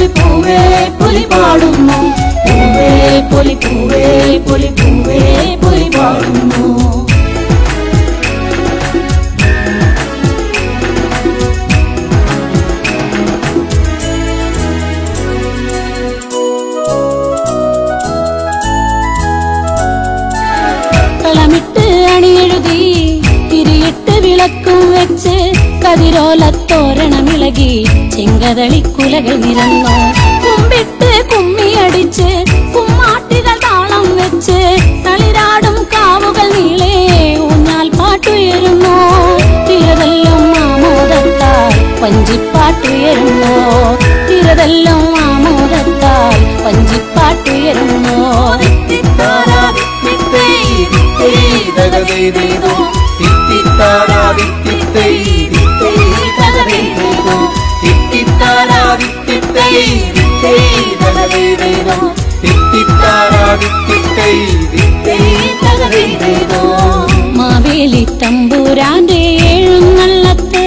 പുലി പൂവേ പുലി പാടുന്നു പൂവേ പുലി പൂവേ പുലി പൂവേ പുലി പാടുന്നു കളമിട്ട് അണിയെഴുതി തിരിയിട്ട് വിളക്കും വെച്ച് കതിരോലത്തോരണമിളകി ചെങ്കതളിക്കുലകൾ നിരന്നു കുമ്പിട്ട് കുമ്മിയടിച്ച് കുമ്മാട്ടികൾ താളം വെച്ച് തളിരാടും കാവുകൾ നീളെ ഊഞ്ഞാൽ പാട്ടുയരുന്നു തിരതെല്ലും ആമോദത്താൽ വഞ്ചിപ്പാട്ടുയരുന്നു തിരതെല്ലും ആമോദത്താൽ വഞ്ചിപ്പാട്ടുയരുന്നു മാവേലി തമ്പുരാന്റെ എഴുന്നള്ളത്ത്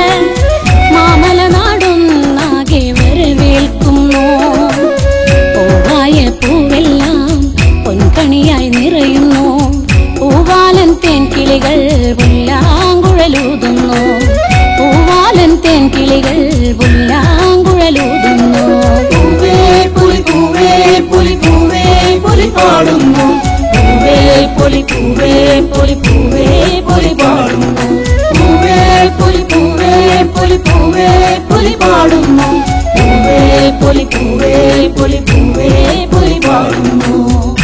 മാമലനാടൊന്നാകെ വരവേൽക്കുന്നു പൂവായ പൂവെല്ലാം പൊൻകണിയായി നിറയുന്നു പൂവാലൻ തേൻകിളികൾ പുല്ലാങ്കുഴലൂതുന്നു പൂവാലൻ തേൻകിളികൾ പുല്ലാങ്കുഴലൂതുന്നു പൂവേ പുലി പൂവേ പുലി പൂവേ പുലി പാടുന്നു പൂവേ പുലി പൂവേ പുലി പൂവേ പുലി പാടുന്നു പൂവേ പുലി പൂവേ പുലി പൂവേ പുലി പാടുന്നു പൂവേ പുലി പൂവേ പുലി പൂവേ പുലി പാടുന്നു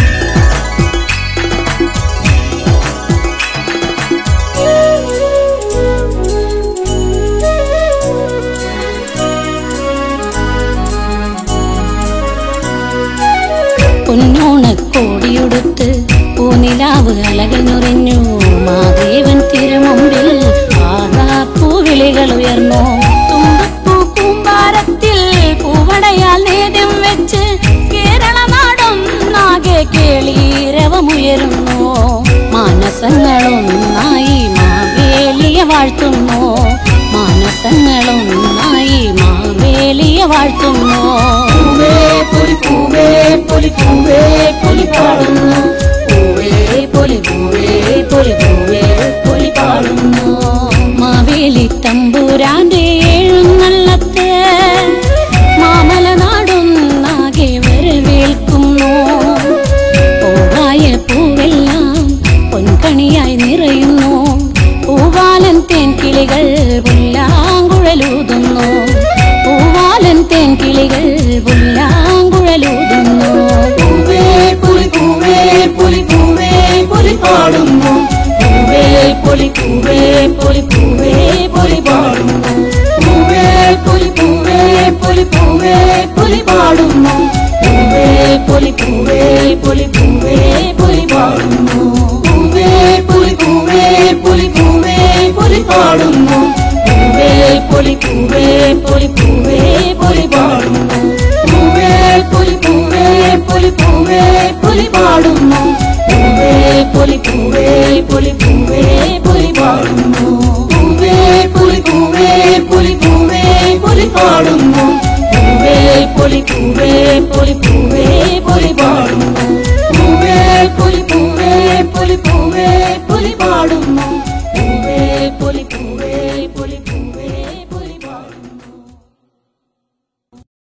പൊന്നോണക്കോടിയുടുത്ത് പൂനിലാവ് അലകൾ നുറഞ്ഞു മാദേവൻ തിരുമുമ്പിൽ ആകാപ്പൂവിളികൾ ഉയർന്നു തുമ്പപ്പൂ കൂമ്പാരത്തിൽ പൂവടയാൽ നേദ്യം വെച്ച് കേരള നാടൊന്നാകെ കേളീരവമുയരുന്നു മാനസങ്ങളൊന്നായി മാവേലിയെ വാഴ്ത്തുന്നു മാനസങ്ങളൊന്നായി മാവേലിയെ വാഴ്ത്തുന്നു പൂവേ പുലി പൂവേ പുലി പൂവേ പുലി പാടുന്നു പൂവേ പുലി പൂവേ പുലി പൂവേ പുലി പാടുന്നു മാവേലി തമ്പുരാന്റെ എഴുന്നള്ളത്ത് മാമലനാടൊന്നാകെ വരവേൽക്കുന്നു പൂവായ പൂവെല്ലാം പൊൻകണിയായി നിറയുന്നു പൂവാലൻ തേൻകിളികൾ പുല്ലാങ്കുഴലൂതുന്നു പൂവാലൻ തേൻകിളികൾ പുല്ലാങ്കുഴലൂതുന്നു പൂവേ പുലി പൂവേ പുലി പൂവേ പുലി പാടുന്നു പൂവേ പുലി പൂവേ പുലി പൂവേ പുലി പാടുന്നു പൂവേ പുലി പൂവേ പുലി പൂവേ പുലി പാടുന്നു പൂവേ പുലി പൂവേ പുലി പൂവേ പുലി പാടുന്നു പൂവേ പുലി പൂവേ പുലി പൂവേ പുലി പാടുന്നു പൂവേ പുലി പൂവേ പുലി പൂവേ പുലി പാടുന്നു പൂവേ പുലി പൂവേ പുലി പൂവേ പുലി പാടുന്നു പൂവേ പുലി പൂവേ പുലി പൂവേ പുലി പാടുന്നു പൂവേ പുലി പൂവേ പുലി പൂവേ പുലി പാടുന്നു പൂവേ പുലി പൂവേ പുലി പൂവേ പുലി പാടുന്നു പൂവേ പുലി പൂവേ പുലി പൂവേ പുലി പാടുന്നു